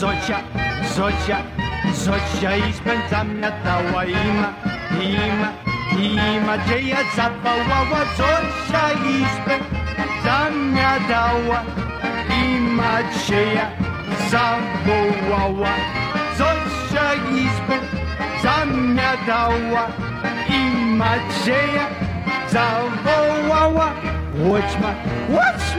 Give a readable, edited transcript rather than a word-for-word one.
Zocia ispred zamiatała ima gdzie ja zapałała. Zocia ispred zamiatała gdzie ja zawołała. Zocia ispred zamiatała gdzie ja zawołała. Chodź ma